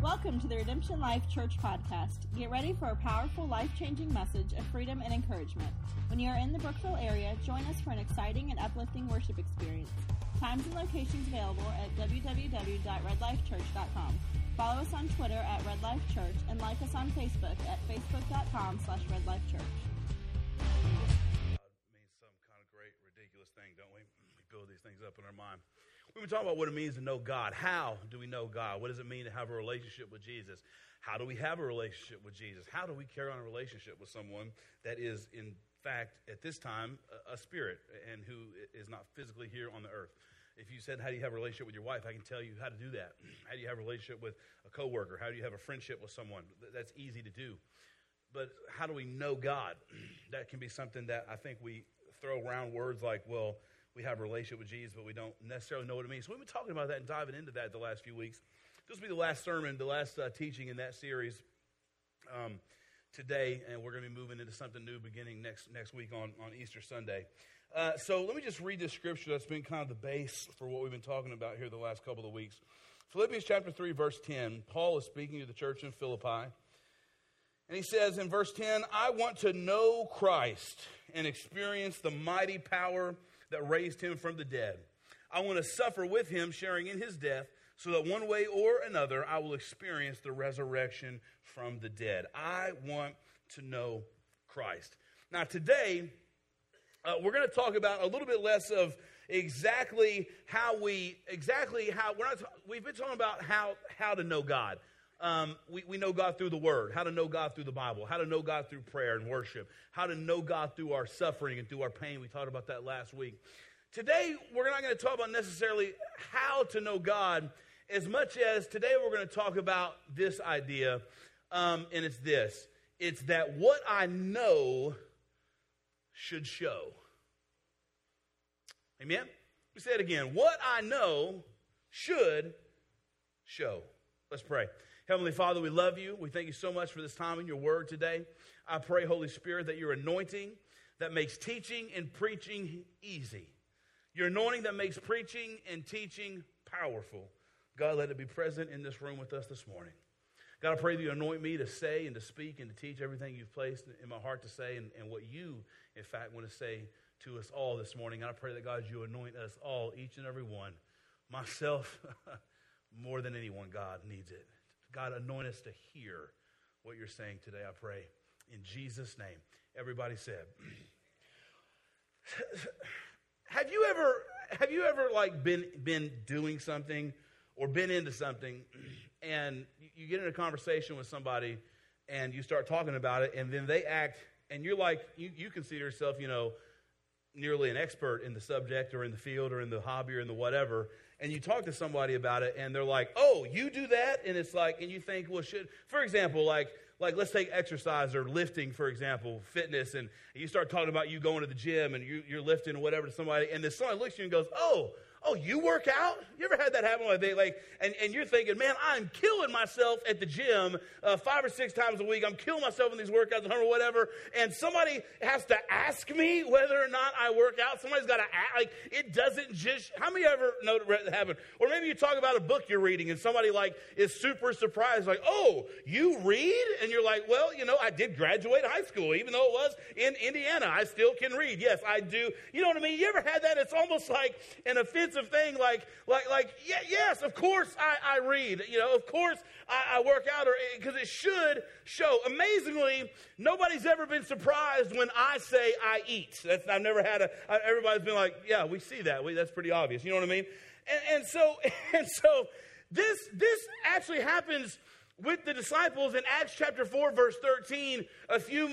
Welcome to the Redemption Life Church podcast. Get ready for a powerful, life-changing message of freedom and encouragement. When you are in the Brookville area, join us for an exciting and uplifting worship experience. Times and locations available at www.redlifechurch.com. Follow us on Twitter at Red Life Church and like us on Facebook at facebook.com/redlifechurch. Means some kind of great, ridiculous thing, don't we? We build these things up in our mind. We've been talking about what it means to know God. How do we know God? What does it mean to have a relationship with Jesus? How do we have a relationship with Jesus? How do we carry on a relationship with someone that is, in fact, at this time, a spirit and who is not physically here on the earth? If you said, how do you have a relationship with your wife? I can tell you how to do that. How do you have a relationship with a coworker? How do you have a friendship with someone? That's easy to do. But how do we know God? That can be something that I think we throw around words like, well, we have a relationship with Jesus, but we don't necessarily know what it means. So we've been talking about that and diving into that the last few weeks. This will be the last sermon, the last teaching in that series today, and we're going to be moving into something new beginning next week on Easter Sunday. So let me just read this scripture that's been kind of the base for what we've been talking about here the last couple of weeks. Philippians chapter 3, verse 10. Paul is speaking to the church in Philippi. And he says in verse 10, I want to know Christ and experience the mighty power that raised him from the dead. I want to suffer with him, sharing in his death, so that one way or another I will experience the resurrection from the dead. I want to know Christ. Now today, we're going to talk about a little bit less of we've been talking about how to know God. We know God through the Word, how to know God through the Bible, how to know God through prayer and worship, how to know God through our suffering and through our pain. We talked about that last week. Today, we're not going to talk about necessarily how to know God as much as today we're going to talk about this idea, and it's this. It's that what I know should show. Amen? We say it again. What I know should show. Let's pray. Heavenly Father, we love you. We thank you so much for this time in your word today. I pray, Holy Spirit, that your anointing that makes teaching and preaching easy. Your anointing that makes preaching and teaching powerful. God, let it be present in this room with us this morning. God, I pray that you anoint me to say and to speak and to teach everything you've placed in my heart to say and what you, in fact, want to say to us all this morning. And I pray that, God, you anoint us all, each and every one. Myself, more than anyone, God, needs it. God, anoint us to hear what you're saying today, I pray. In Jesus' name. Everybody said. Have you ever like been doing something or been into something and you get in a conversation with somebody and you start talking about it and then they act and you're like, you consider yourself, nearly an expert in the subject or in the field or in the hobby or in the whatever, and you talk to somebody about it and they're like, oh, you do that? And it's like, and you think, well, for example, like let's take exercise or lifting, for example, fitness, and you start talking about you going to the gym and you're lifting or whatever to somebody, and then somebody looks at you and goes, oh, you work out? You ever had that happen? And you're thinking, man, I'm killing myself at the gym 5 or 6 times a week. I'm killing myself in these workouts or whatever. And somebody has to ask me whether or not I work out. Somebody's got to ask. Like, it doesn't just, how many ever know that happen? Or maybe you talk about a book you're reading and somebody is super surprised. Like, oh, you read? And you're like, well, I did graduate high school. Even though it was in Indiana, I still can read. Yes, I do. You know what I mean? You ever had that? It's almost like an offensive thing, yes, of course I read, of course I work out, because it should show. Amazingly, nobody's ever been surprised when I say I eat. I've never had everybody's been like, yeah, we see that. That's pretty obvious. You know what I mean? And so this actually happens with the disciples in Acts chapter 4, verse 13, a few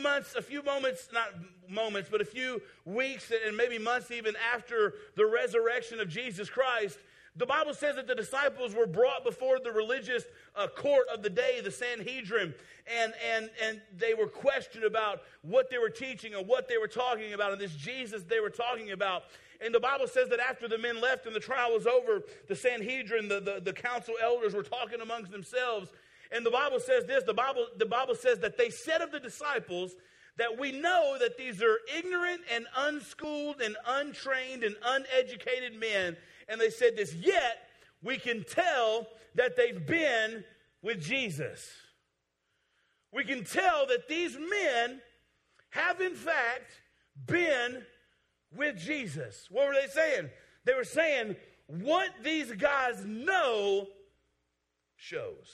weeks and maybe months even after the resurrection of Jesus Christ. The Bible says that the disciples were brought before the religious court of the day, the Sanhedrin, and they were questioned about what they were teaching and what they were talking about, and this Jesus they were talking about. And the Bible says that after the men left and the trial was over, the Sanhedrin, the council elders were talking amongst themselves. And the Bible says this, the Bible says that they said of the disciples that we know that these are ignorant and unschooled and untrained and uneducated men. And they said this, yet we can tell that they've been with Jesus. We can tell that these men have in fact been with Jesus. What were they saying? They were saying, what these guys know shows.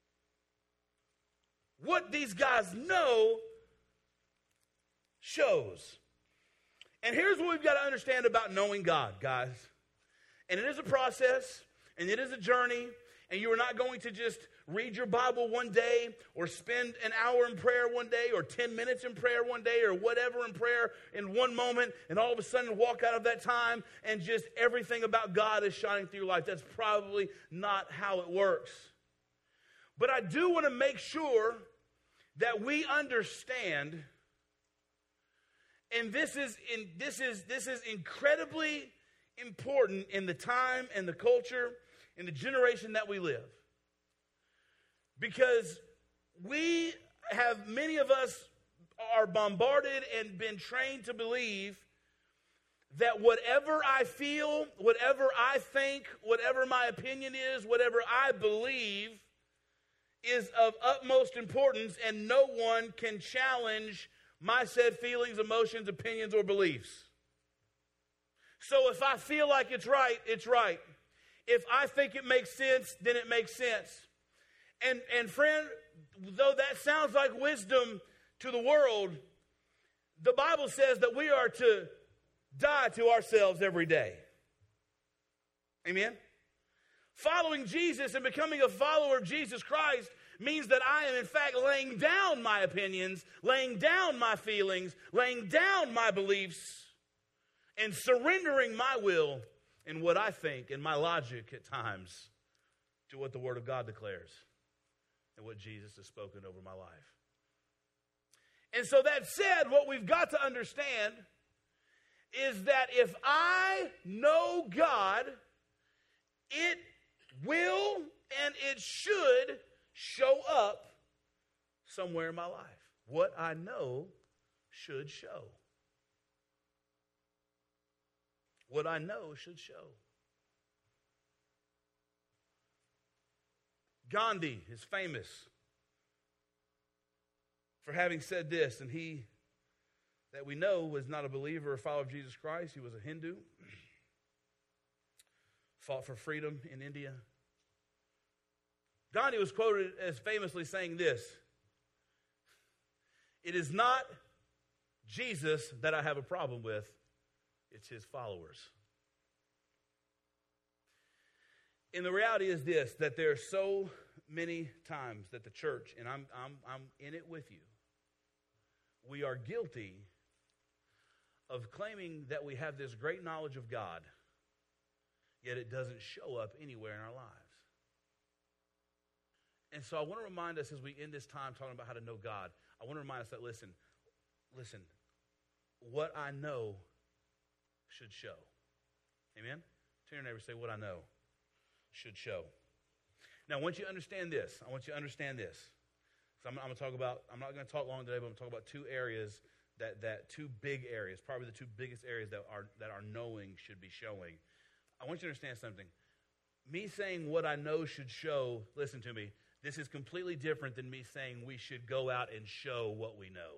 What these guys know shows. And here's what we've got to understand about knowing God, guys. And it is a process, and it is a journey, and you are not going to just read your Bible one day or spend an hour in prayer one day or 10 minutes in prayer one day or whatever in prayer in one moment and all of a sudden walk out of that time and just everything about God is shining through your life. That's probably not how it works. But I do want to make sure that we understand, and this is incredibly important in the time and the culture and the generation that we live. Because many of us are bombarded and been trained to believe that whatever I feel, whatever I think, whatever my opinion is, whatever I believe is of utmost importance, and no one can challenge my said feelings, emotions, opinions, or beliefs. So if I feel like it's right, it's right. If I think it makes sense, then it makes sense. And friend, though that sounds like wisdom to the world, the Bible says that we are to die to ourselves every day. Amen? Following Jesus and becoming a follower of Jesus Christ means that I am in fact laying down my opinions, laying down my feelings, laying down my beliefs, and surrendering my will and what I think and my logic at times to what the Word of God declares and what Jesus has spoken over my life. And so that said, what we've got to understand is that if I know God, it will and it should show up somewhere in my life. What I know should show. What I know should show. Gandhi is famous for having said this, and he, that we know, was not a believer or follower of Jesus Christ. He was a Hindu. Fought for freedom in India. Gandhi was quoted as famously saying this: "It is not Jesus that I have a problem with, it's his followers." And the reality is this, that there are so many times that the church, and I'm in it with you, we are guilty of claiming that we have this great knowledge of God, yet it doesn't show up anywhere in our lives. And so I want to remind us as we end this time talking about how to know God, I want to remind us that, listen, what I know should show. Amen? Turn your neighbor and say, what I know should show. Now, I want you to understand this. So I'm going to talk about, I'm not going to talk long today, but I'm going to talk about two areas, two big areas, probably the two biggest areas that our knowing should be showing. I want you to understand something. Me saying what I know should show, listen to me, this is completely different than me saying we should go out and show what we know.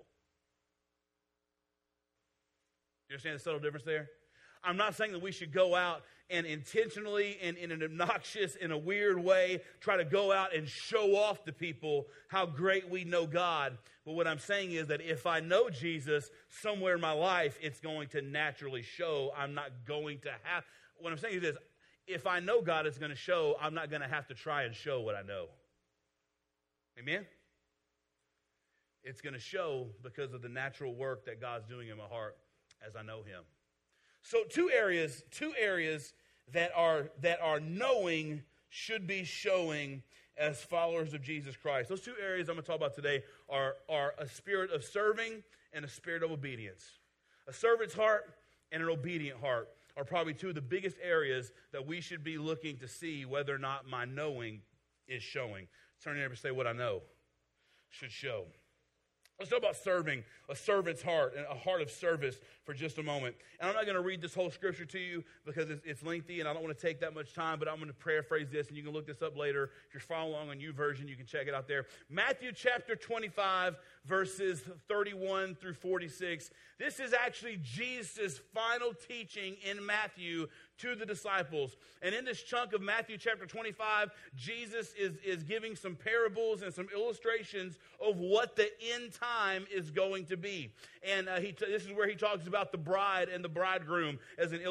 You understand the subtle difference there? I'm not saying that we should go out and intentionally and in an obnoxious, in a weird way, try to go out and show off to people how great we know God. But what I'm saying is that if I know Jesus somewhere in my life, it's going to naturally show. I'm not going to have, what I'm saying is this, if I know God, it's going to show. I'm not going to have to try and show what I know. Amen? It's going to show because of the natural work that God's doing in my heart as I know him. So two areas that our knowing should be showing as followers of Jesus Christ. Those two areas I'm going to talk about today are a spirit of serving and a spirit of obedience. A servant's heart and an obedient heart are probably two of the biggest areas that we should be looking to see whether or not my knowing is showing. Turn to your neighbor and say, what I know should show. Let's talk about serving, a servant's heart, and a heart of service for just a moment. And I'm not going to read this whole scripture to you because it's lengthy and I don't want to take that much time, but I'm going to paraphrase this, and you can look this up later. If you're following along on YouVersion, you can check it out there. Matthew chapter 25, verses 31 through 46. This is actually Jesus' final teaching in Matthew to the disciples. And in this chunk of Matthew chapter 25, Jesus is giving some parables and some illustrations of what the end time is going to be. And this is where he talks about the bride and the bridegroom as an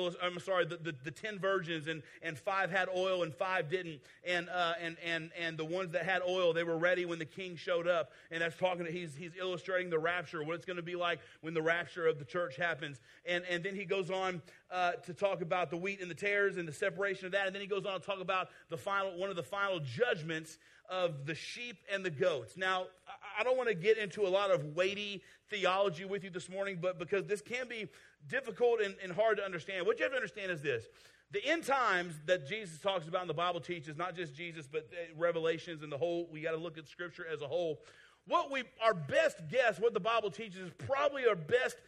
the 10 virgins, and 5 had oil and 5 didn't. And the ones that had oil, they were ready when the king showed up. And that's he's illustrating the rapture, what it's going to be like when the rapture of the church happens. And then he goes on to talk about the wheat and the tares and the separation of that. And then he goes on to talk about one of the final judgments of the sheep and the goats. Now, I don't want to get into a lot of weighty theology with you this morning, but because this can be difficult and hard to understand. What you have to understand is this. The end times that Jesus talks about and the Bible teaches, not just Jesus, but Revelations and the whole, we got to look at Scripture as a whole. Our best guess, what the Bible teaches, is probably our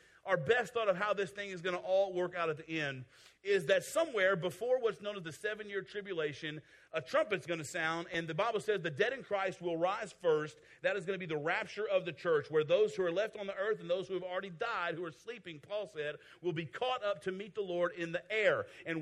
best thought of how this thing is going to all work out at the end, is that somewhere before what's known as the 7-year tribulation, a trumpet's going to sound, and the Bible says the dead in Christ will rise first. That is going to be the rapture of the church, where those who are left on the earth and those who have already died, who are sleeping, Paul said, will be caught up to meet the Lord in the air. And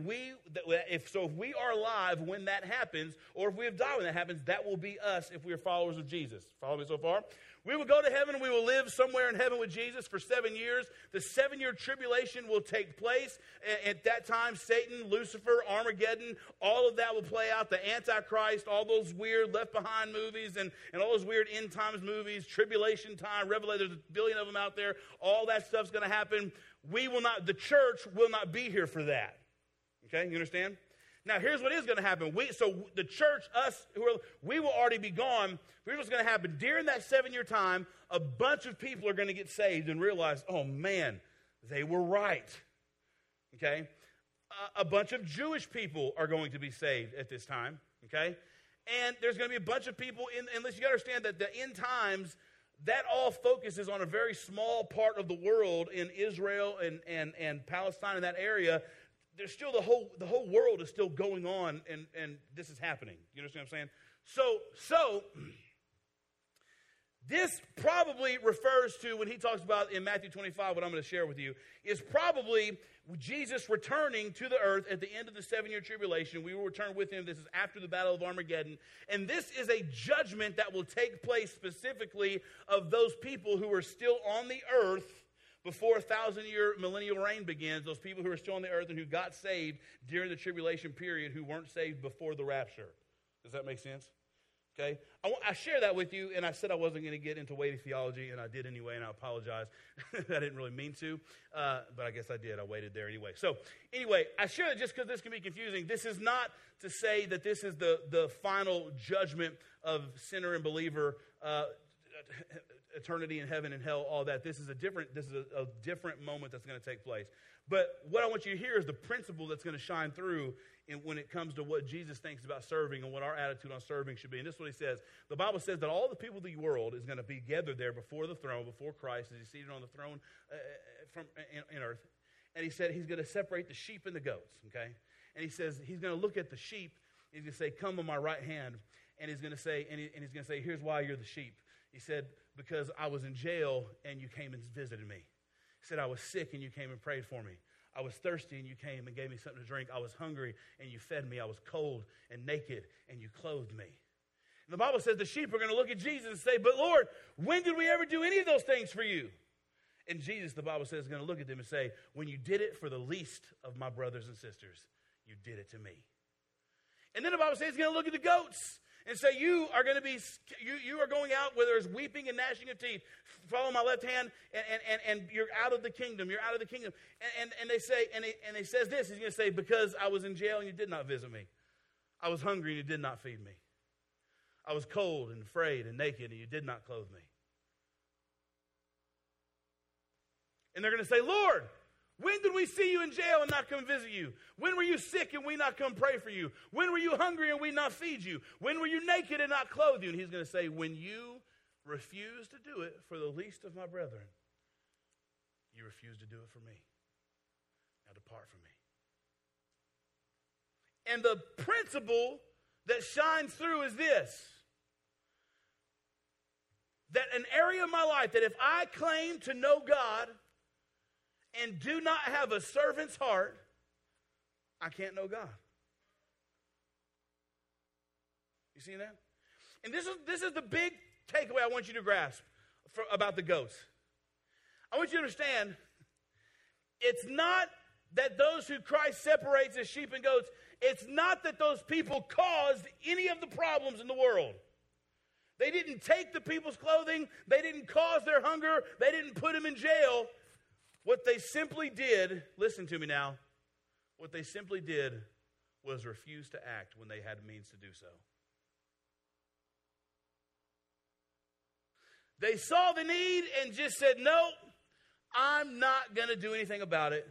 if we are alive when that happens, or if we have died when that happens, that will be us if we are followers of Jesus. Follow me so far? We will go to heaven and we will live somewhere in heaven with Jesus for 7 years. The 7-year tribulation will take place. At that time, Satan, Lucifer, Armageddon, all of that will play out. The Antichrist, all those weird Left Behind movies and all those weird end times movies, tribulation time, Revelation, there's a billion of them out there. All that stuff's going to happen. The church will not be here for that. Okay, you understand? Now, here's what is going to happen. The church, we will already be gone. Here's what's going to happen. During that 7-year time, a bunch of people are going to get saved and realize, oh, man, they were right. Okay? A bunch of Jewish people are going to be saved at this time. Okay? And there's going to be a bunch of people, unless you got to understand that the end times, that all focuses on a very small part of the world in Israel and Palestine, in that area. There's still the whole world is still going on, and this is happening. You understand what I'm saying? So this probably refers to, when he talks about in Matthew 25, what I'm going to share with you, is probably Jesus returning to the earth at the end of the 7-year tribulation. We will return with him. This is after the Battle of Armageddon. And this is a judgment that will take place specifically of those people who are still on the earth before 1,000-year millennial reign begins, those people who are still on the earth and who got saved during the tribulation period who weren't saved before the rapture. Does that make sense? Okay? I share that with you, and I said I wasn't going to get into weighty theology, and I did anyway, and I apologize. I didn't really mean to, but I guess I did. I waited there anyway. So anyway, I share that just because this can be confusing. This is not to say that this is the final judgment of sinner and believer, eternity in heaven and hell, all that. This is a different moment that's going to take place. But what I want you to hear is the principle that's going to shine through when it comes to what Jesus thinks about serving and what our attitude on serving should be. And this is what he says. The Bible says that all the people of the world is going to be gathered there before the throne, before Christ, as he's seated on the throne in earth. And he said he's going to separate the sheep and the goats, okay? And he says he's going to look at the sheep. He's going to say, come on my right hand. And he's going to say, here's why you're the sheep. He said, because I was in jail and you came and visited me. He said, I was sick and you came and prayed for me. I was thirsty and you came and gave me something to drink. I was hungry and you fed me. I was cold and naked and you clothed me. And the Bible says the sheep are going to look at Jesus and say, but Lord, when did we ever do any of those things for you? And Jesus, the Bible says, is going to look at them and say, when you did it for the least of my brothers and sisters, you did it to me. And then the Bible says he's going to look at the goats and say, you are going out where there's weeping and gnashing of teeth. Follow my left hand, and you're out of the kingdom. You're out of the kingdom. And they say, and he says this. He's going to say, because I was in jail and you did not visit me. I was hungry and you did not feed me. I was cold and afraid and naked and you did not clothe me. And they're going to say, Lord, when did we see you in jail and not come visit you? When were you sick and we not come pray for you? When were you hungry and we not feed you? When were you naked and not clothe you? And he's going to say, when you refuse to do it for the least of my brethren, you refuse to do it for me. Now depart from me. And the principle that shines through is this: that an area of my life that if I claim to know God and do not have a servant's heart, I can't know God. You see that? And this is the big takeaway I want you to grasp about the goats. I want you to understand, it's not that those who Christ separates as sheep and goats, it's not that those people caused any of the problems in the world. They didn't take the people's clothing. They didn't cause their hunger. They didn't put them in jail. What they simply did, listen to me now, what they simply did was refuse to act when they had means to do so. They saw the need and just said, no, I'm not going to do anything about it.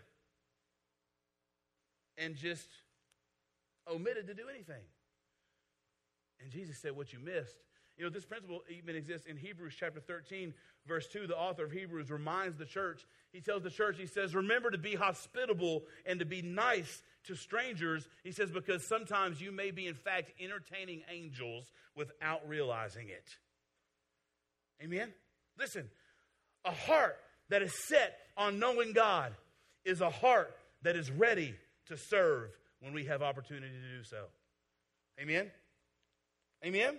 And just omitted to do anything. And Jesus said, what you missed. You know, this principle even exists in Hebrews chapter 13, verse 2. The author of Hebrews reminds the church. He tells the church, he says, remember to be hospitable and to be nice to strangers. He says, because sometimes you may be, in fact, entertaining angels without realizing it. Amen? Listen, a heart that is set on knowing God is a heart that is ready to serve when we have opportunity to do so. Amen? Amen?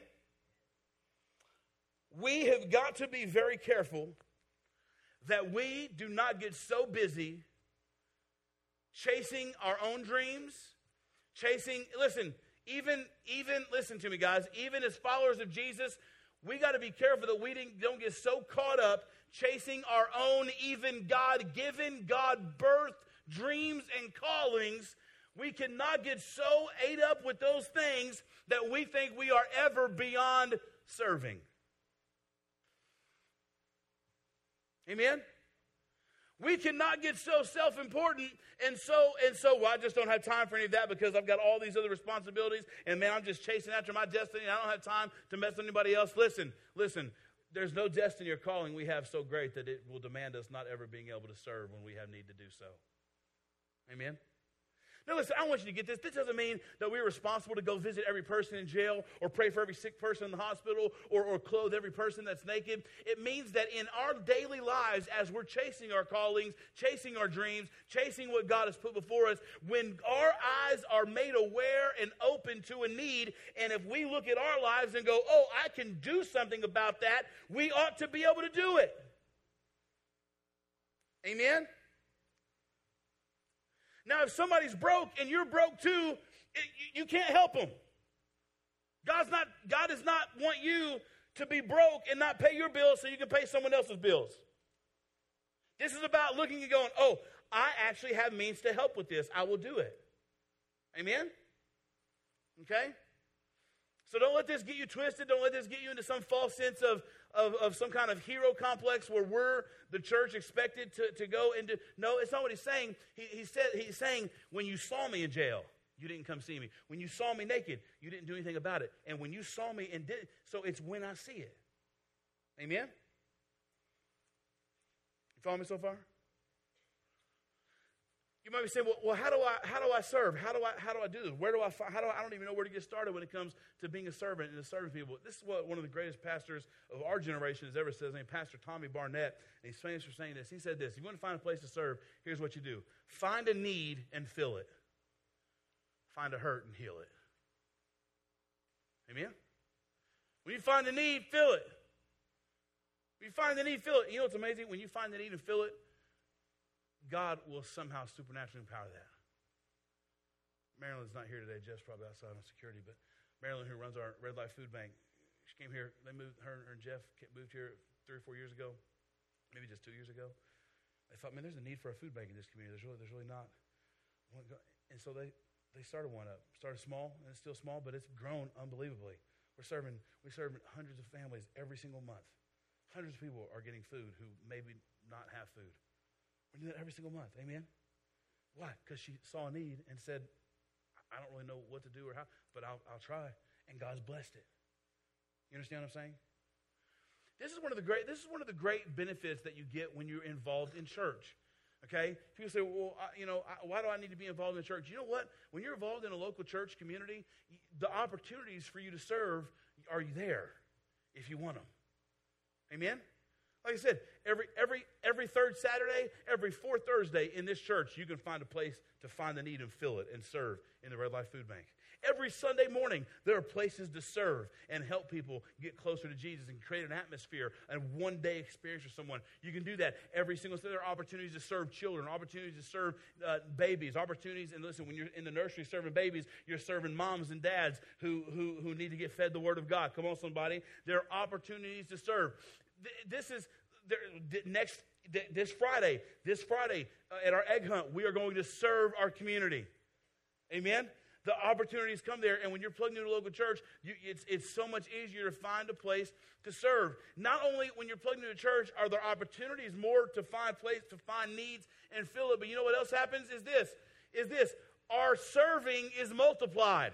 We have got to be very careful that we do not get so busy chasing our own dreams, listen to me, guys, even as followers of Jesus, we got to be careful that we don't get so caught up chasing our own, even God-given, God-birthed dreams and callings. We cannot get so ate up with those things that we think we are ever beyond serving. Amen? We cannot get so self-important and so, well, I just don't have time for any of that because I've got all these other responsibilities and man, I'm just chasing after my destiny and I don't have time to mess with anybody else. Listen, there's no destiny or calling we have so great that it will demand us not ever being able to serve when we have need to do so. Amen? Now listen, I want you to get this. This doesn't mean that we're responsible to go visit every person in jail or pray for every sick person in the hospital or clothe every person that's naked. It means that in our daily lives, as we're chasing our callings, chasing our dreams, chasing what God has put before us, when our eyes are made aware and open to a need, and if we look at our lives and go, oh, I can do something about that, we ought to be able to do it. Amen? Now, if somebody's broke and you're broke too, you can't help them. God does not want you to be broke and not pay your bills so you can pay someone else's bills. This is about looking and going, oh, I actually have means to help with this. I will do it. Amen? Okay? So don't let this get you twisted. Don't let this get you into some false sense of some kind of hero complex where we're the church expected to go into. No, it's not what he's saying. He's saying, when you saw me in jail, you didn't come see me. When you saw me naked, you didn't do anything about it. And when you saw me and did, so it's when I see it. Amen? You follow me so far? You might be saying, well, how do I serve? How do I do this? I don't even know where to get started when it comes to being a servant and to serving people. This is what one of the greatest pastors of our generation has ever said. His name is Pastor Tommy Barnett, and he's famous for saying this. He said this: if you want to find a place to serve, here's what you do. Find a need and fill it. Find a hurt and heal it. Amen? When you find the need, fill it. When you find the need, fill it. You know what's amazing? When you find the need and fill it, God will somehow supernaturally empower that. Marilyn's not here today. Jeff's probably outside on security. But Marilyn, who runs our Red Light Food Bank, she came here. They moved, her and Jeff moved here 3 or 4 years ago, maybe just 2 years ago. They thought, man, there's a need for a food bank in this community. There's really not. And so they started one up. Started small, and it's still small, but it's grown unbelievably. We're serving hundreds of families every single month. Hundreds of people are getting food who maybe not have food. We do that every single month. Amen? Why? Because she saw a need and said, I don't really know what to do or how, but I'll try. And God's blessed it. You understand what I'm saying? This is one of the great benefits that you get when you're involved in church. Okay? People say, well, why do I need to be involved in church? You know what? When you're involved in a local church community, the opportunities for you to serve are there if you want them. Amen? Like I said, every third Saturday, every fourth Thursday in this church, you can find a place to find the need and fill it and serve in the Red Life Food Bank. Every Sunday morning, there are places to serve and help people get closer to Jesus and create an atmosphere, a one-day experience for someone. You can do that every single day. There are opportunities to serve children, opportunities to serve babies, opportunities. And listen, when you're in the nursery serving babies, you're serving moms and dads who need to get fed the Word of God. Come on, somebody. There are opportunities to serve. This Friday at our egg hunt, we are going to serve our community. Amen? The opportunities come there, and when you're plugged into a local church, it's so much easier to find a place to serve. Not only when you're plugged into a church are there opportunities more to find needs and fill it, but you know what else happens is this. Our serving is multiplied.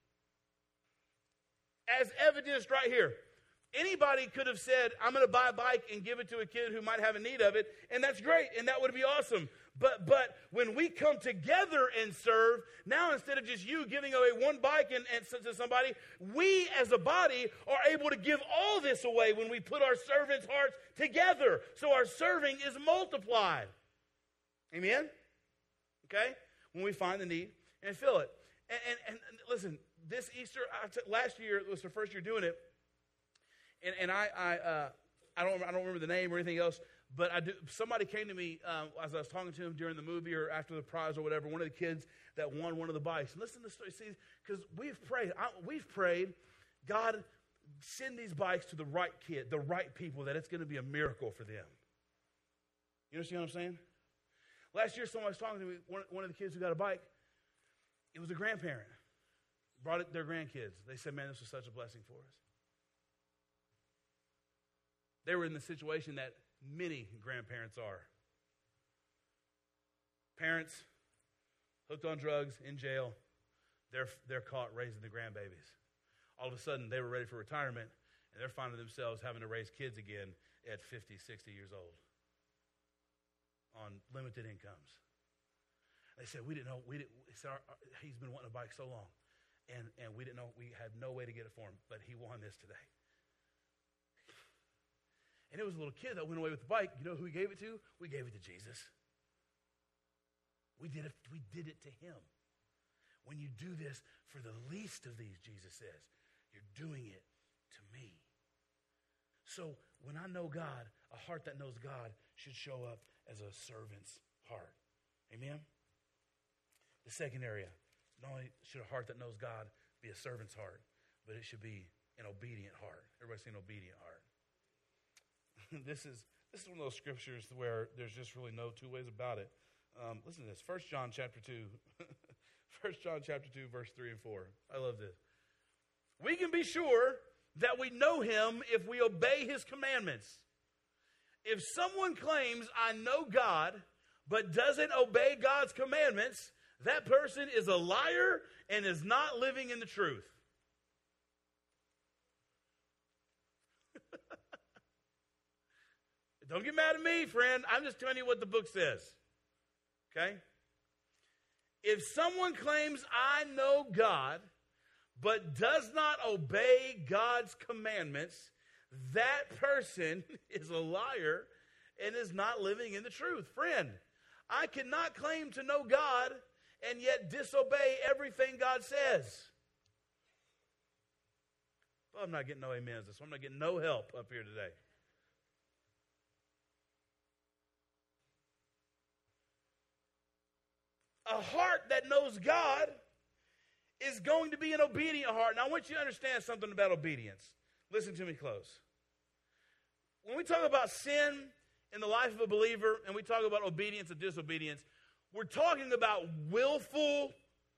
As evidenced right here. Anybody could have said, I'm going to buy a bike and give it to a kid who might have a need of it, and that's great, and that would be awesome. But when we come together and serve, now instead of just you giving away one bike and to somebody, we as a body are able to give all this away when we put our servants' hearts together. So our serving is multiplied. Amen? Okay? When we find the need and fill it. And listen, this Easter, last year, it was the first year doing it. And I don't remember the name or anything else, but somebody came to me as I was talking to him during the movie or after the prize or whatever, one of the kids that won one of the bikes. And listen to the story. See, because we've prayed, God, send these bikes to the right kid, the right people, that it's going to be a miracle for them. You understand what I'm saying? Last year, someone was talking to me, one of the kids who got a bike, it was a grandparent. Brought their grandkids. They said, man, this was such a blessing for us. They were in the situation that many grandparents are. Parents hooked on drugs, in jail. They're caught raising the grandbabies. All of a sudden, they were ready for retirement, and they're finding themselves having to raise kids again at 50, 60 years old on limited incomes. They said, he's been wanting a bike so long, and we didn't know, we had no way to get it for him, but he won this today. And it was a little kid that went away with the bike. You know who we gave it to? We gave it to Jesus. We did it to him. When you do this for the least of these, Jesus says, you're doing it to me. So when I know God, a heart that knows God should show up as a servant's heart. Amen? The second area, not only should a heart that knows God be a servant's heart, but it should be an obedient heart. Everybody say an obedient heart. This is one of those scriptures where there's just really no two ways about it. Listen to this. 1 John chapter 2. 1 John chapter 2, verse 3 and 4. I love this. We can be sure that we know him if we obey his commandments. If someone claims, I know God, but doesn't obey God's commandments, that person is a liar and is not living in the truth. Don't get mad at me, friend. I'm just telling you what the book says. Okay? If someone claims, I know God, but does not obey God's commandments, that person is a liar and is not living in the truth. Friend, I cannot claim to know God and yet disobey everything God says. Well, I'm not getting no amens. So I'm not getting no help up here today. A heart that knows God is going to be an obedient heart. Now, I want you to understand something about obedience. Listen to me close. When we talk about sin in the life of a believer and we talk about obedience and disobedience, we're talking about willful,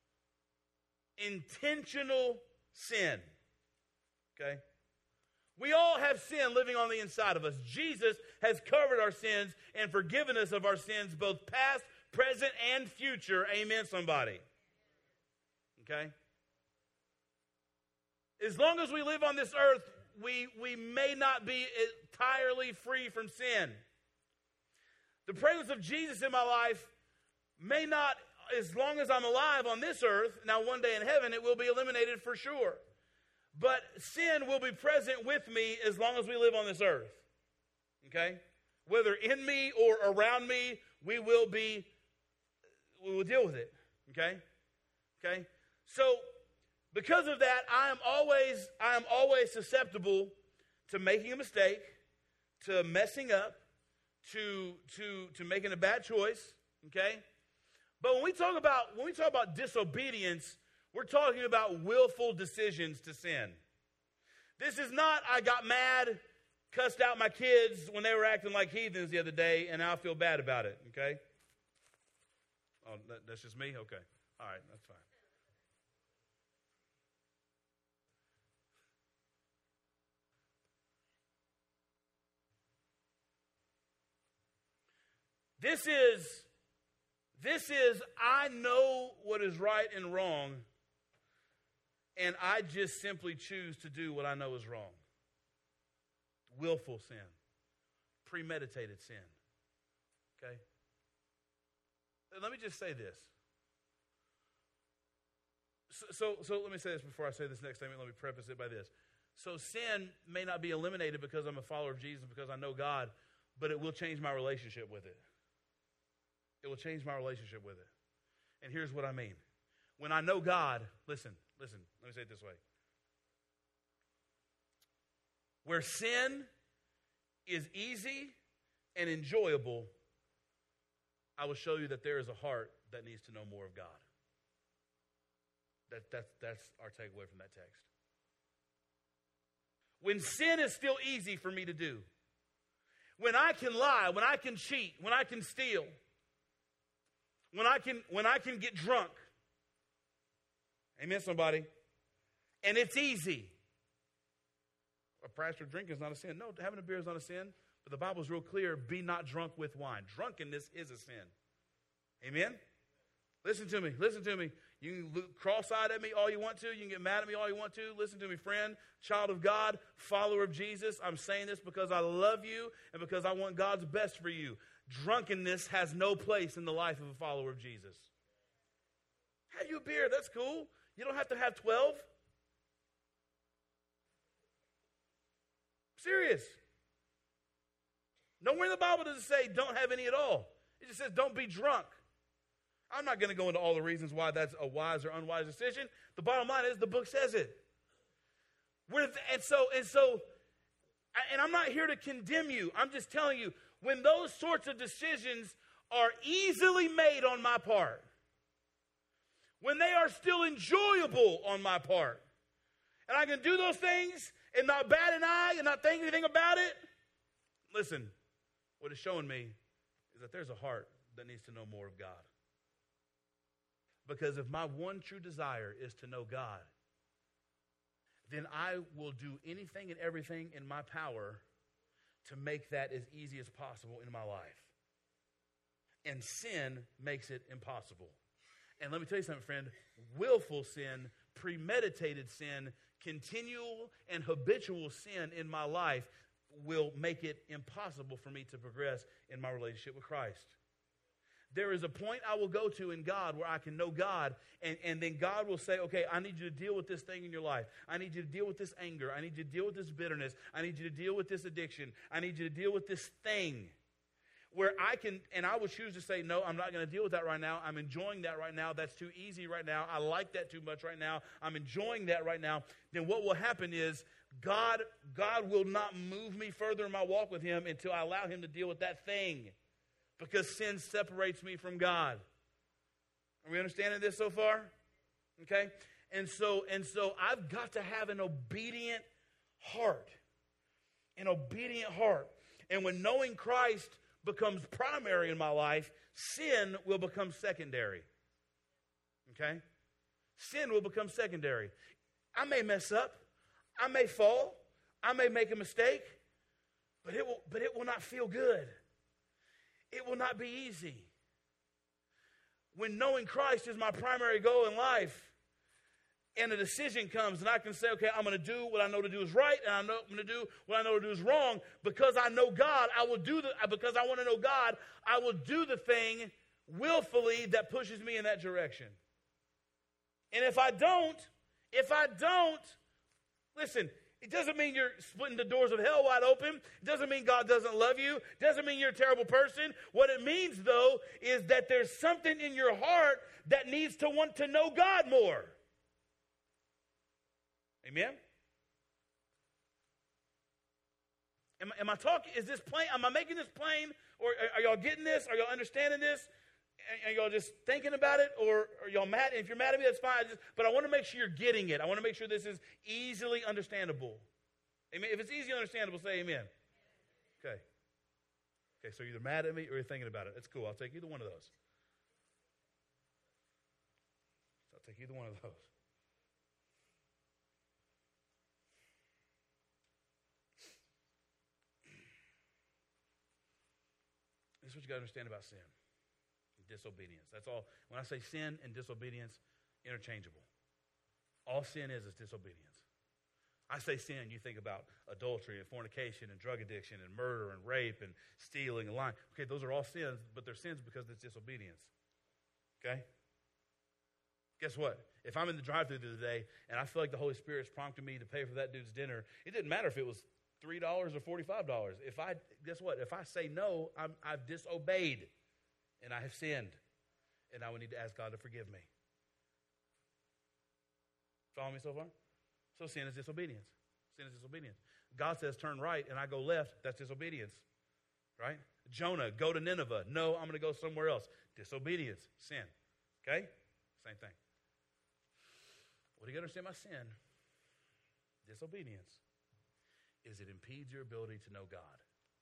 intentional sin. Okay? We all have sin living on the inside of us. Jesus has covered our sins and forgiven us of our sins, both past, present, and future. Amen, somebody. Okay? As long as we live on this earth, we may not be entirely free from sin. The presence of Jesus in my life may not, as long as I'm alive on this earth, now one day in heaven, it will be eliminated for sure. But sin will be present with me as long as we live on this earth. Okay? Whether in me or around me, we will deal with it. Okay? Okay? So, because of that, I am always susceptible to making a mistake, to messing up, to making a bad choice. Okay? But when we talk about disobedience, we're talking about willful decisions to sin. This is not, I got mad, cussed out my kids when they were acting like heathens the other day, and now I feel bad about it, okay? Oh, that's just me? Okay. All right, that's fine. This is, I know what is right and wrong, and I just simply choose to do what I know is wrong. Willful sin. Premeditated sin. Okay? Let me just say this. So let me say this before I say this next statement. Let me preface it by this. So sin may not be eliminated because I'm a follower of Jesus, because I know God, but it will change my relationship with it. It will change my relationship with it. And here's what I mean. When I know God, listen, let me say it this way. Where sin is easy and enjoyable, I will show you that there is a heart that needs to know more of God. That's our takeaway from that text. When sin is still easy for me to do, when I can lie, when I can cheat, when I can steal, when I can get drunk. Amen, somebody. And it's easy. A pastor drinking is not a sin. No, having a beer is not a sin. But the Bible is real clear. Be not drunk with wine. Drunkenness is a sin. Amen? Listen to me. You can cross-eyed at me all you want to. You can get mad at me all you want to. Listen to me, friend, child of God, follower of Jesus. I'm saying this because I love you and because I want God's best for you. Drunkenness has no place in the life of a follower of Jesus. Have you a beer? That's cool. You don't have to have 12. Serious. Nowhere in the Bible does it say don't have any at all. It just says don't be drunk. I'm not going to go into all the reasons why that's a wise or unwise decision. The bottom line is the book says it. And I'm not here to condemn you. I'm just telling you, when those sorts of decisions are easily made on my part, when they are still enjoyable on my part, and I can do those things and not bat an eye and not think anything about it, listen, what it's showing me is that there's a heart that needs to know more of God. Because if my one true desire is to know God, then I will do anything and everything in my power to make that as easy as possible in my life. And sin makes it impossible. And let me tell you something, friend. Willful sin, premeditated sin, continual and habitual sin in my life will make it impossible for me to progress in my relationship with Christ. There is a point I will go to in God where I can know God, and then God will say, okay, I need you to deal with this thing in your life. I need you to deal with this anger. I need you to deal with this bitterness. I need you to deal with this addiction. I need you to deal with this thing. Where I will choose to say, no, I'm not going to deal with that right now. I'm enjoying that right now. That's too easy right now. I like that too much right now. I'm enjoying that right now. Then what will happen is God will not move me further in my walk with Him until I allow Him to deal with that thing. Because sin separates me from God. Are we understanding this so far? Okay? And so I've got to have an obedient heart. An obedient heart. And when knowing Christ becomes primary in my life, sin will become secondary. Okay? Sin will become secondary. I may mess up. I may fall. I may make a mistake. But it will not feel good. It will not be easy. When knowing Christ is my primary goal in life, and a decision comes, and I can say, okay, I'm going to do what I know to do is right, and I'm going to do what I know to do is wrong. Because I know God, because I want to know God, I will do the thing willfully that pushes me in that direction. And if I don't, listen, it doesn't mean you're splitting the doors of hell wide open. It doesn't mean God doesn't love you. It doesn't mean you're a terrible person. What it means, though, is that there's something in your heart that needs to want to know God more. Amen? Am I talking? Is this plain? Am I making this plain? Or are y'all getting this? Are y'all understanding this? Are y'all just thinking about it? Or are y'all mad? If you're mad at me, that's fine. But I want to make sure you're getting it. I want to make sure this is easily understandable. Amen? If it's easily understandable, say amen. Okay. Okay, so you're either mad at me or you're thinking about it. That's cool. I'll take either one of those. I'll take either one of those. This is what you got to understand about sin. Disobedience. That's all. When I say sin and disobedience, interchangeable. All sin is disobedience. I say sin, you think about adultery and fornication and drug addiction and murder and rape and stealing and lying. Okay, those are all sins, but they're sins because it's disobedience. Okay? Guess what? If I'm in the drive-thru today and I feel like the Holy Spirit's prompting me to pay for that dude's dinner, it didn't matter if it was $3 or $45. Guess what? If I say no, I've disobeyed. And I have sinned. And I would need to ask God to forgive me. Follow me so far? So sin is disobedience. Sin is disobedience. God says turn right and I go left. That's disobedience. Right? Jonah, go to Nineveh. No, I'm going to go somewhere else. Disobedience. Sin. Okay? Same thing. What do you understand by sin? Disobedience is it impedes your ability to know God.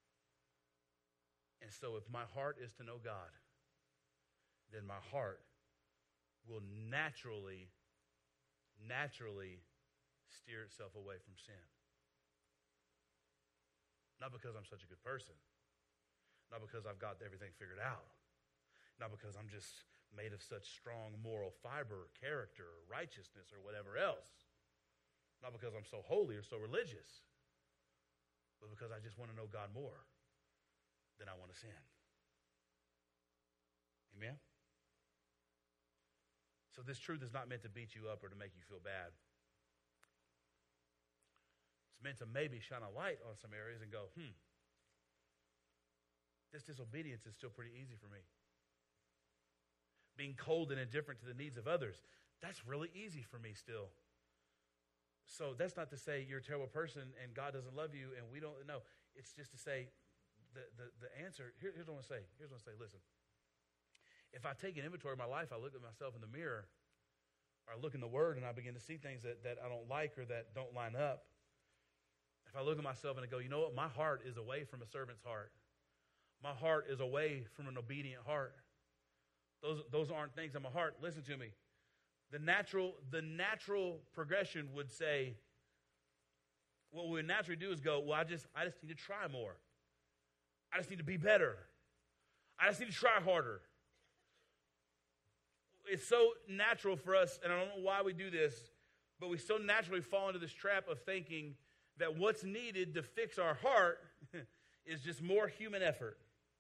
And so if my heart is to know God, then my heart will naturally steer itself away from sin. Not because I'm such a good person. Not because I've got everything figured out. Not because I'm just made of such strong moral fiber, character, or righteousness, or whatever else. Not because I'm so holy or so religious. But because I just want to know God more than I want to sin. Amen? So this truth is not meant to beat you up or to make you feel bad. It's meant to maybe shine a light on some areas and go, this disobedience is still pretty easy for me. Being cold and indifferent to the needs of others, that's really easy for me still. So that's not to say you're a terrible person and God doesn't love you and we don't know. It's just to say the answer, here's what I want to say. Here's what I want to say, listen. If I take an inventory of my life, I look at myself in the mirror, or I look in the Word and I begin to see things that I don't like or that don't line up. If I look at myself and I go, you know what, my heart is away from a servant's heart. My heart is away from an obedient heart. Those aren't things in my heart. Listen to me. The natural progression would say, what we would naturally do is go, well, I just need to try more. I just need to be better. I just need to try harder. It's so natural for us, and I don't know why we do this, but we so naturally fall into this trap of thinking that what's needed to fix our heart is just more human effort.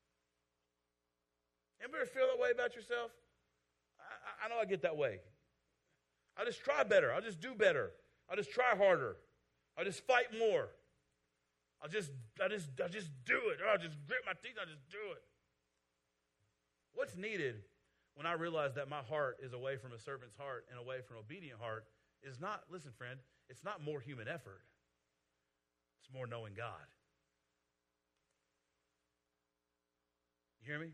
Anybody feel that way about yourself? I know I get that way. I'll just try better. I'll just do better. I'll just try harder. I'll just fight more. I'll just do it. Or I'll just grit my teeth. I'll just do it. What's needed when I realize that my heart is away from a servant's heart and away from an obedient heart is not, listen, friend, it's not more human effort. It's more knowing God. You hear me?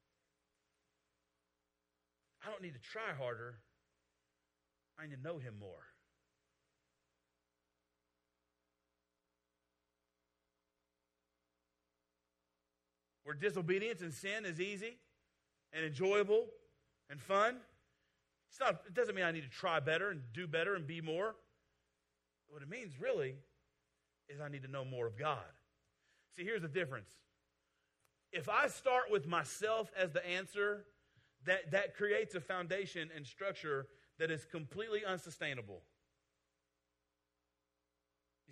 I don't need to try harder. I need to know Him more. Where disobedience and sin is easy and enjoyable and fun, it doesn't mean I need to try better and do better and be more. What it means really is I need to know more of God. See, here's the difference. If I start with myself as the answer, that creates a foundation and structure that is completely unsustainable.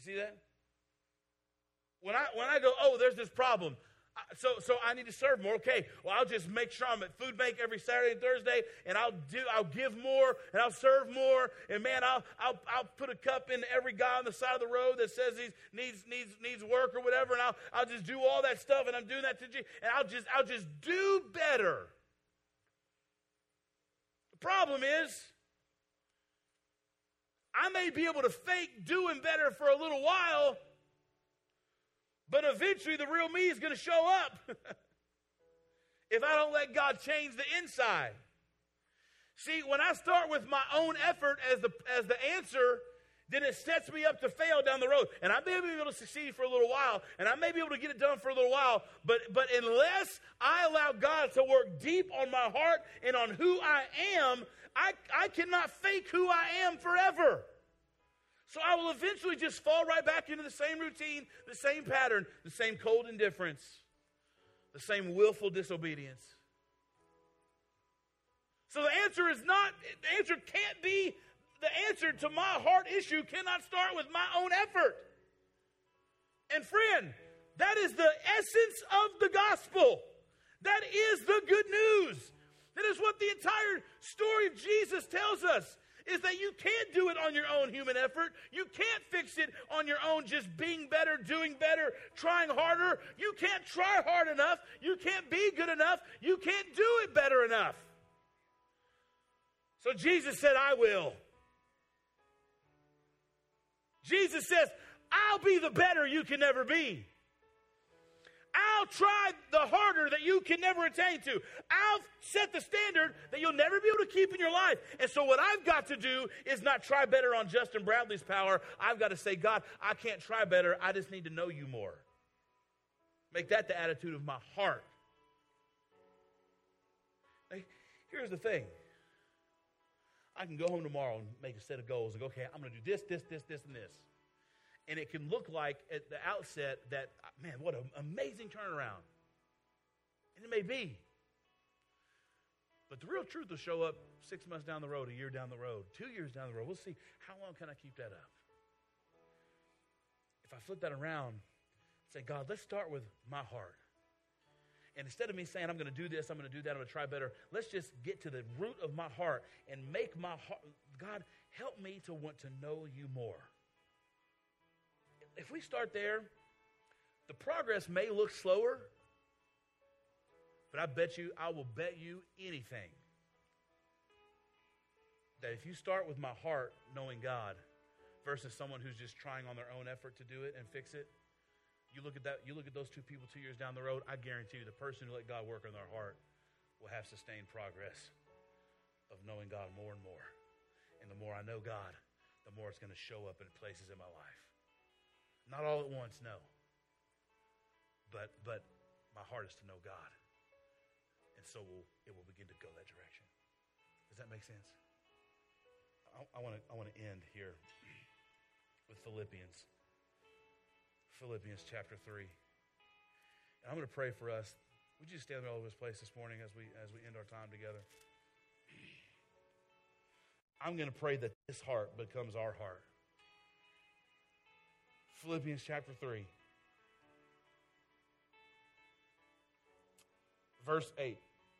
You see that? When I go, oh, there's this problem. So I need to serve more. Okay, well, I'll just make sure I'm at Food Bank every Saturday and Thursday, and I'll give more, and I'll serve more, and man, I'll put a cup in every guy on the side of the road that says he needs work or whatever, and I'll just do all that stuff, and I'm doing that to Jesus, and I'll just do better. The problem is, I may be able to fake doing better for a little while, but eventually the real me is going to show up if I don't let God change the inside. See, when I start with my own effort as the answer, then it sets me up to fail down the road. And I may be able to succeed for a little while, and I may be able to get it done for a little while, but unless I allow God to work deep on my heart and on who I am, I cannot fake who I am forever. So I will eventually just fall right back into the same routine, the same pattern, the same cold indifference, the same willful disobedience. So the answer can't be, the answer to my heart issue cannot start with my own effort. And friend, that is the essence of the gospel. That is the good news. That is what the entire story of Jesus tells us. Is that you can't do it on your own human effort. You can't fix it on your own just being better, doing better, trying harder. You can't try hard enough. You can't be good enough. You can't do it better enough. So Jesus said, I will. Jesus says, I'll be the better you can never be. I'll try the harder that you can never attain to. I'll set the standard that you'll never be able to keep in your life. And so what I've got to do is not try better on Justin Bradley's power. I've got to say, God, I can't try better. I just need to know you more. Make that the attitude of my heart. Hey, here's the thing. I can go home tomorrow and make a set of goals and go, okay, I'm going to do this, and this. And it can look like at the outset that, man, what an amazing turnaround. And it may be. But the real truth will show up 6 months down the road, a year down the road, 2 years down the road. We'll see, how long can I keep that up? If I flip that around and say, God, let's start with my heart. And instead of me saying, I'm going to do this, I'm going to do that, I'm going to try better, let's just get to the root of my heart and make my heart, God, help me to want to know you more. If we start there, the progress may look slower, but I will bet you anything that if you start with my heart knowing God versus someone who's just trying on their own effort to do it and fix it, you look at those two people 2 years down the road, I guarantee you the person who let God work on their heart will have sustained progress of knowing God more and more. And the more I know God, the more it's going to show up in places in my life. Not all at once, no. But my heart is to know God. And so it will begin to go that direction. Does that make sense? I want to end here with Philippians. Philippians chapter 3. And I'm going to pray for us. Would you stand all over this place this morning as we end our time together? I'm going to pray that this heart becomes our heart. Philippians chapter 3. Verse 8.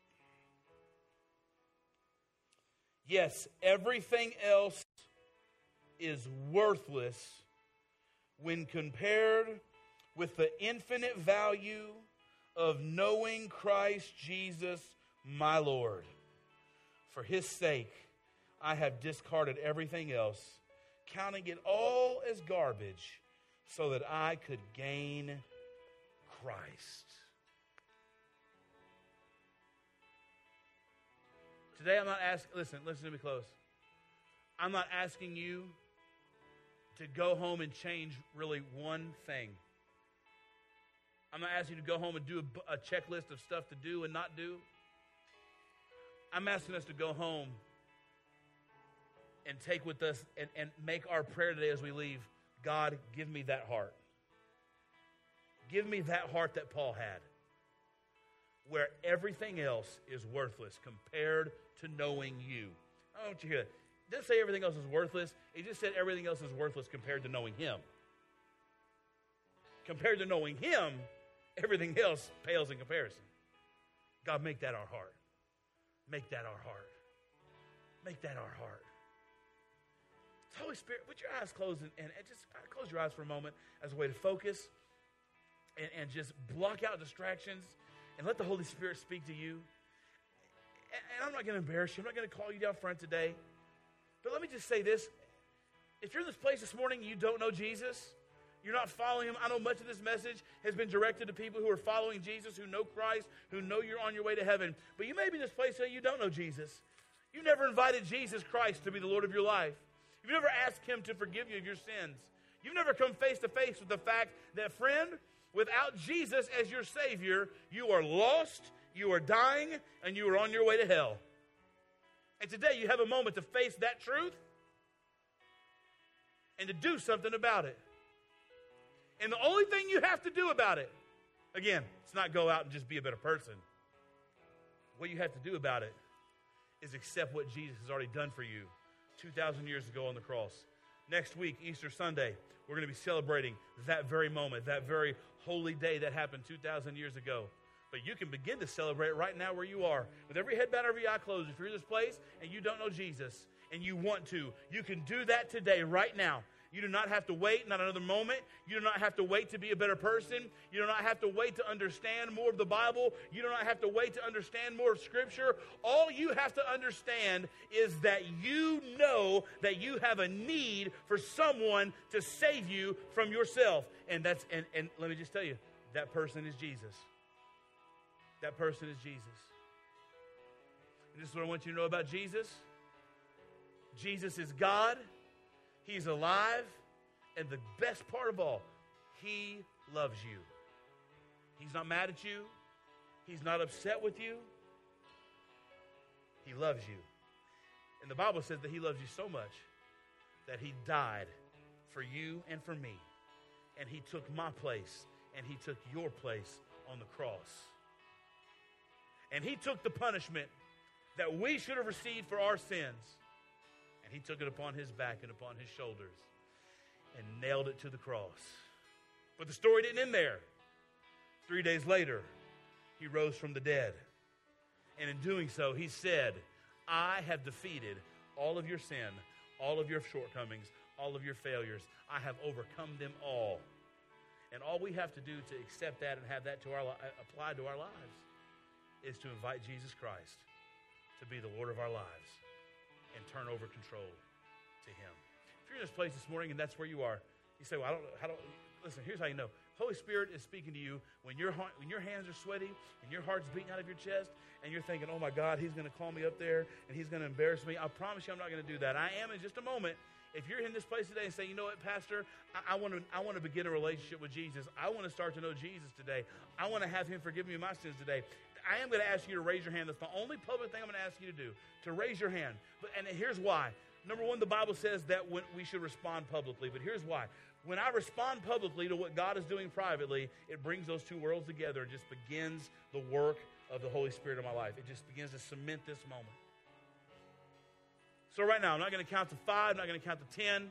Yes, everything else is worthless when compared with the infinite value of knowing Christ Jesus my Lord. For his sake, I have discarded everything else, counting it all as garbage, so that I could gain Christ. Today I'm not asking, listen to me close. I'm not asking you to go home and change really one thing. I'm not asking you to go home and do a checklist of stuff to do and not do. I'm asking us to go home and take with us and make our prayer today as we leave, God, give me that heart. Give me that heart that Paul had, where everything else is worthless compared to knowing you. I don't want you to hear that. It didn't say everything else is worthless. It just said everything else is worthless compared to knowing him. compared to knowing him, everything else pales in comparison. God, make that our heart. Make that our heart. Make that our heart. Holy Spirit, put your eyes closed and just close your eyes for a moment as a way to focus and just block out distractions and let the Holy Spirit speak to you. And I'm not going to embarrass you. I'm not going to call you down front today. But let me just say this. If you're in this place this morning and you don't know Jesus, you're not following him. I know much of this message has been directed to people who are following Jesus, who know Christ, who know you're on your way to heaven. But you may be in this place and you don't know Jesus. You never invited Jesus Christ to be the Lord of your life. You've never asked him to forgive you of your sins. You've never come face to face with the fact that, friend, without Jesus as your Savior, you are lost, you are dying, and you are on your way to hell. And today you have a moment to face that truth and to do something about it. And the only thing you have to do about it, again, it's not go out and just be a better person. What you have to do about it is accept what Jesus has already done for you 2,000 years ago on the cross. Next week, Easter Sunday, we're going to be celebrating that very moment, that very holy day that happened 2,000 years ago. But you can begin to celebrate right now where you are. With every head bowed, every eye closed. If you're in this place and you don't know Jesus and you want to, you can do that today, right now. You do not have to wait, not another moment. You do not have to wait to be a better person. You do not have to wait to understand more of the Bible. You do not have to wait to understand more of Scripture. All you have to understand is that you know that you have a need for someone to save you from yourself. And let me just tell you, that person is Jesus. That person is Jesus. And this is what I want you to know about Jesus. Jesus is God. He's alive, and the best part of all, he loves you. He's not mad at you. He's not upset with you. He loves you. And the Bible says that he loves you so much that he died for you and for me. And he took my place, and he took your place on the cross. And he took the punishment that we should have received for our sins. He took it upon his back and upon his shoulders and nailed it to the cross. But the story didn't end there. 3 days later, he rose from the dead. And in doing so, he said, I have defeated all of your sin, all of your shortcomings, all of your failures. I have overcome them all. And all we have to do to accept that and have that to applied to our lives is to invite Jesus Christ to be the Lord of our lives and turn over control to him. If you're in this place this morning and that's where you are, you say, well, listen, here's how you know. Holy Spirit is speaking to you when your hands are sweaty and your heart's beating out of your chest and you're thinking, oh my God, he's going to call me up there and he's going to embarrass me. I promise you I'm not going to do that. I am in just a moment. If you're in this place today and say, you know what, Pastor, I want to begin a relationship with Jesus. I want to start to know Jesus today. I want to have him forgive me my sins today. I am going to ask you to raise your hand. That's the only public thing I'm going to ask you to do, to raise your hand. And here's why. Number one, the Bible says that we should respond publicly, but here's why. When I respond publicly to what God is doing privately, it brings those two worlds together and just begins the work of the Holy Spirit in my life. It just begins to cement this moment. So right now, I'm not going to count to 5, I'm not going to count to 10.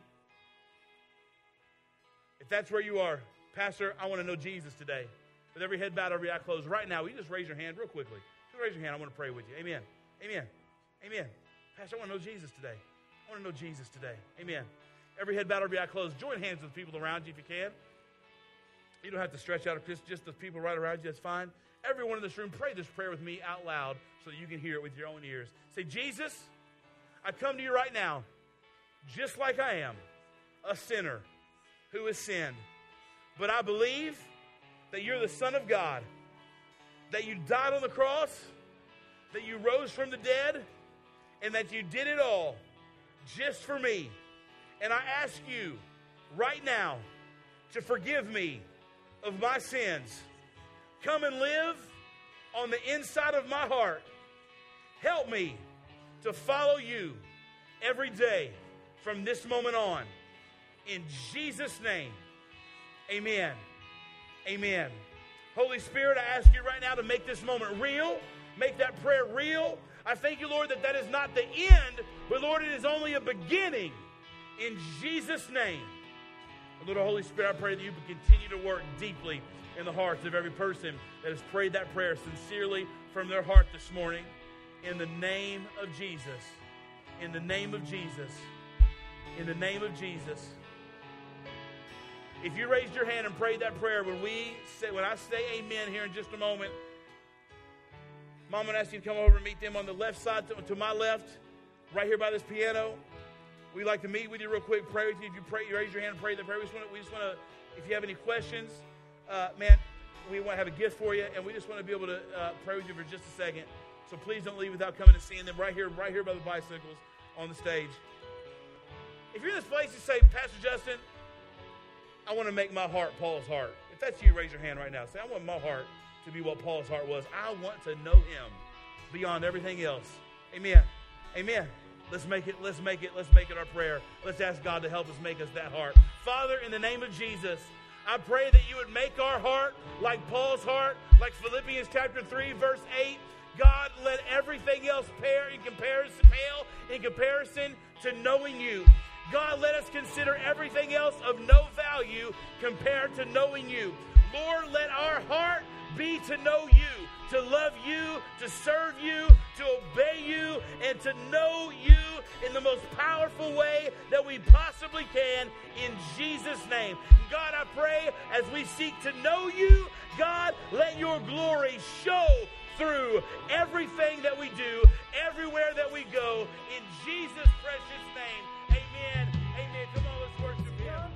If that's where you are, Pastor, I want to know Jesus today. With every head bowed, every eye closed, right now, will you just raise your hand real quickly? Just raise your hand. I want to pray with you. Amen. Amen. Amen. Pastor, I want to know Jesus today. I want to know Jesus today. Amen. Every head bowed, every eye closed. Join hands with people around you if you can. You don't have to stretch out just the people right around you. That's fine. Everyone in this room, pray this prayer with me out loud so that you can hear it with your own ears. Say, Jesus, I come to you right now just like I am, a sinner who has sinned. But I believe that you're the Son of God, that you died on the cross, that you rose from the dead, and that you did it all just for me. And I ask you right now to forgive me of my sins. Come and live on the inside of my heart. Help me to follow you every day from this moment on. In Jesus' name, amen. Amen. Holy Spirit, I ask you right now to make this moment real. Make that prayer real. I thank you, Lord, that is not the end, but Lord, it is only a beginning. In Jesus' name, And Lord, Holy Spirit, I pray that you would continue to work deeply in the hearts of every person that has prayed that prayer sincerely from their heart this morning. In the name of Jesus. In the name of Jesus. In the name of Jesus. If you raised your hand and prayed that prayer, when I say amen here in just a moment, Mom, I'm going to ask you to come over and meet them on the left side to my left, right here by this piano. We'd like to meet with you real quick, pray with you. If you raise your hand and pray the prayer, we just want to, if you have any questions, man, we want to have a gift for you, and we just want to be able to pray with you for just a second. So please don't leave without coming and seeing them right here by the bicycles on the stage. If you're in this place, you say, Pastor Justin, I want to make my heart Paul's heart. If that's you, raise your hand right now. Say, I want my heart to be what Paul's heart was. I want to know him beyond everything else. Amen. Amen. Let's make it our prayer. Let's ask God to help us make us that heart. Father, in the name of Jesus, I pray that you would make our heart like Paul's heart, like Philippians chapter 3, verse 8. God, let everything else pale in comparison to knowing you. God, let us consider everything else of no value compared to knowing you. Lord, let our heart be to know you, to love you, to serve you, to obey you, and to know you in the most powerful way that we possibly can in Jesus' name. God, I pray as we seek to know you, God, let your glory show through everything that we do, everywhere that we go, in Jesus' precious name. Amen. Amen. Come on, let's worship him.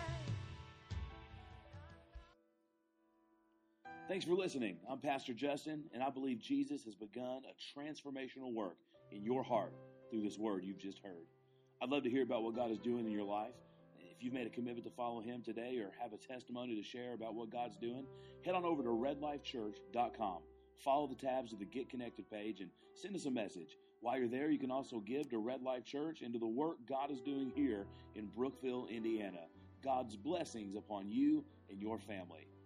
Thanks for listening. I'm Pastor Justin, and I believe Jesus has begun a transformational work in your heart through this word you've just heard. I'd love to hear about what God is doing in your life. If you've made a commitment to follow him today or have a testimony to share about what God's doing, head on over to redlifechurch.com. Follow the tabs of the Get Connected page and send us a message. While you're there, you can also give to Red Life Church and to the work God is doing here in Brookville, Indiana. God's blessings upon you and your family.